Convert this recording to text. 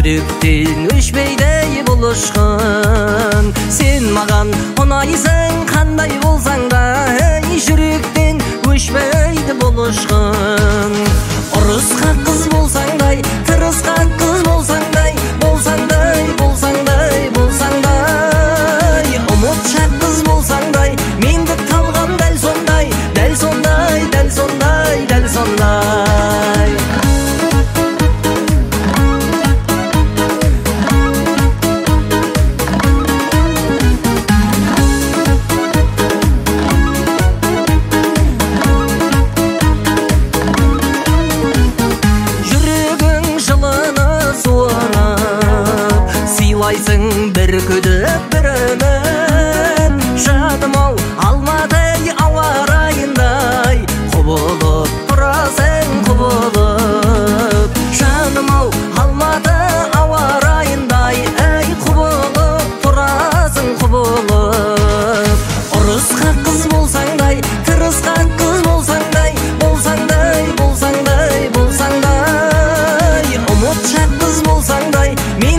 жүректен өшпейдей болушкун. Сен маган унайсың кандай болсаң да, жүректен өшпейди болушкун. Урыска кыз болсаңдай, тырыска кыз болсаңдай, болсаңдай, болсаңдай, болсаңдай, умутчак кыз болсаңдай, менде калган дәл сондай, дәл сондай, дәл сондай, дәл сондай. Сыйлайсың бір күдіп бір үміт, жадым-ау алмадай ауа райындай, құбылып тұрасың құбылып. Жаным-ау алмады ауа райындай, әй құбылып тұрасың құбылып. Ұрысқа қыз болсаңдай, тырысқа қыз болсаңдай, болсаңдай, болсаңдай, болсаңдай, ұмытшақ қыз болсаңдай,